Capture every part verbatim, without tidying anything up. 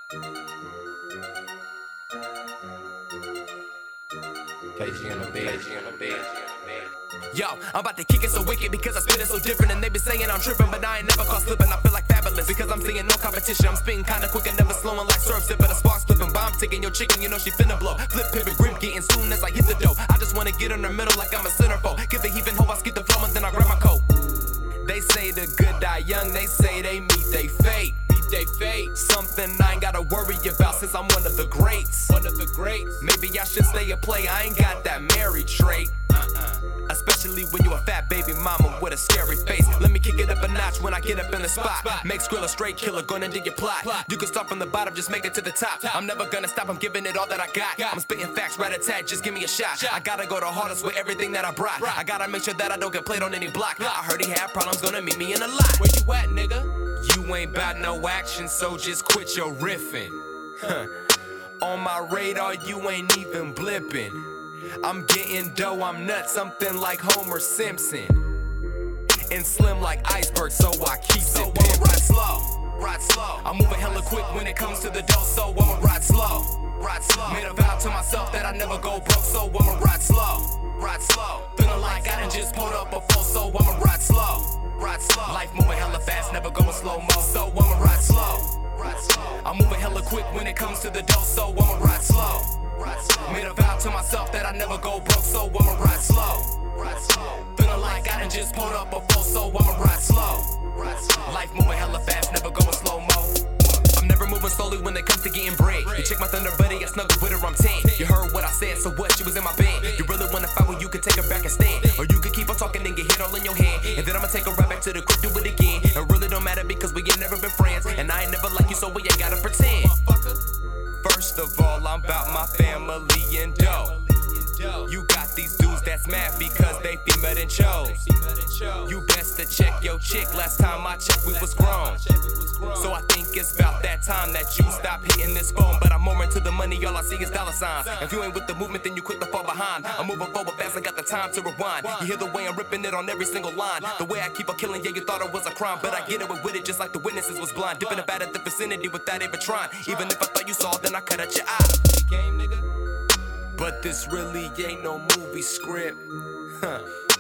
K G on the bed, K G on the bed. Yo, I'm about to kick it so wicked because I spit it so different. And they been saying I'm tripping, but I ain't never caught slipping. I feel like fabulous because I'm seeing no competition. I'm spitting kinda quick and never slowing like surf sipping. A spark flipping, bomb ticking. Your chicken, you know she finna blow. Flip, pivot, grip, getting soon as I hit the dough. I just wanna get in the middle like I'm a centerfold. Give the heaving hoe, I skip the flow and then I grab my coat. They say the good die young, they say they meet they fate. Meet they fate. Something I ain't gotta worry about since I'm one of the greats. One of the greats. Maybe I should stay a play, I ain't got that Mary trait. Uh-uh. Especially when you a fat baby mama with a scary face. Let me kick it up a notch when I get up in the spot. Make Skrill a straight killer, gonna dig your plot. You can start from the bottom, just make it to the top. I'm never gonna stop, I'm giving it all that I got. I'm spitting facts, rat-a-tat, just give me a shot. I gotta go the hardest with everything that I brought. I gotta make sure that I don't get played on any block. I heard he had problems, gonna meet me in a lot. Where you at, nigga? You ain't bout no action, so just quit your riffing. Huh. On my radar, you ain't even blipping. I'm getting dough, I'm nuts, something like Homer Simpson. And slim like iceberg, so I keep so it I'ma ride slow, ride slow. I'm moving hella quick when it comes to the dough, so I'ma ride slow, ride slow. Made a vow to myself that I never go broke, so I'ma ride slow, ride slow. Feeling like I done just pulled up a four, so I'ma ride slow, ride slow. Life moving hella fast, never going slow-mo, so I'ma ride slow, ride slow. I'm moving hella quick when it comes to the dough, so I'ma ride slow. Made a vow to myself that I never go broke, so I'ma ride slow. Feeling like I done just pulled up a four, so I'ma ride slow. Life moving hella fast, never going slow-mo. I'm never moving slowly when it comes to getting bread. You check my thunder buddy, I snuggled with her, I'm ten. You heard what I said, so what? She was in my bed. You really wanna fight when you can take her back and stand. Or you can keep on talking and get hit all in your head. And then I'ma take her right back to the crib, do it again. It really don't matter because we ain't never been friends. And I ain't never like you, so we ain't gotta pretend. First of all, I'm about my family and dough. You got these dudes that's mad because they female than chose. You best to check your chick, last time I checked we was grown. So I think it's about that time that you stop hitting this phone. But I'm more into the money, all I see is dollar signs. If you ain't with the movement, then you quick to fall behind. I'm moving forward fast, I got the time to rewind. You hear the way I'm ripping it on every single line. The way I keep on killing, yeah, you thought it was a crime. But I get it with it just like the witnesses was blind. Dipping about at the vicinity without even trying. Even if I thought you saw, then I cut out your eye. But this really ain't no movie script. Huh.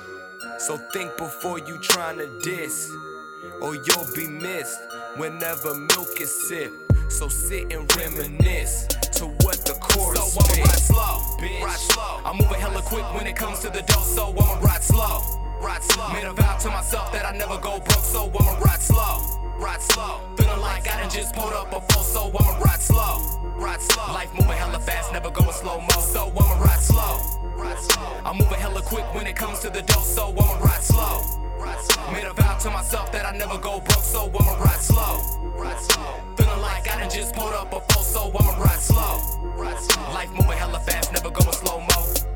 So think before you tryna diss, or you'll be missed whenever milk is sipped. So sit and reminisce to what the chorus so I'ma ride slow, bitch. Ride slow. I'm moving hella quick when it comes to the dough, so I'ma ride slow, ride slow. Made a vow to myself that I never go broke, so I'ma ride slow, ride slow. Feeling like I done just pulled up a four, so I'ma ride slow, ride slow. Life moving hella fast, never going slow-mo, so I'ma ride slow, ride slow. I'm moving hella quick when it comes to the dough, so I'ma ride slow, ride slow. Made a vow to myself that I never go broke, so I'ma ride slow, ride slow. Feeling like I done just pulled up a four, so I'ma ride slow, ride slow. Life moving hella fast, never going slow-mo.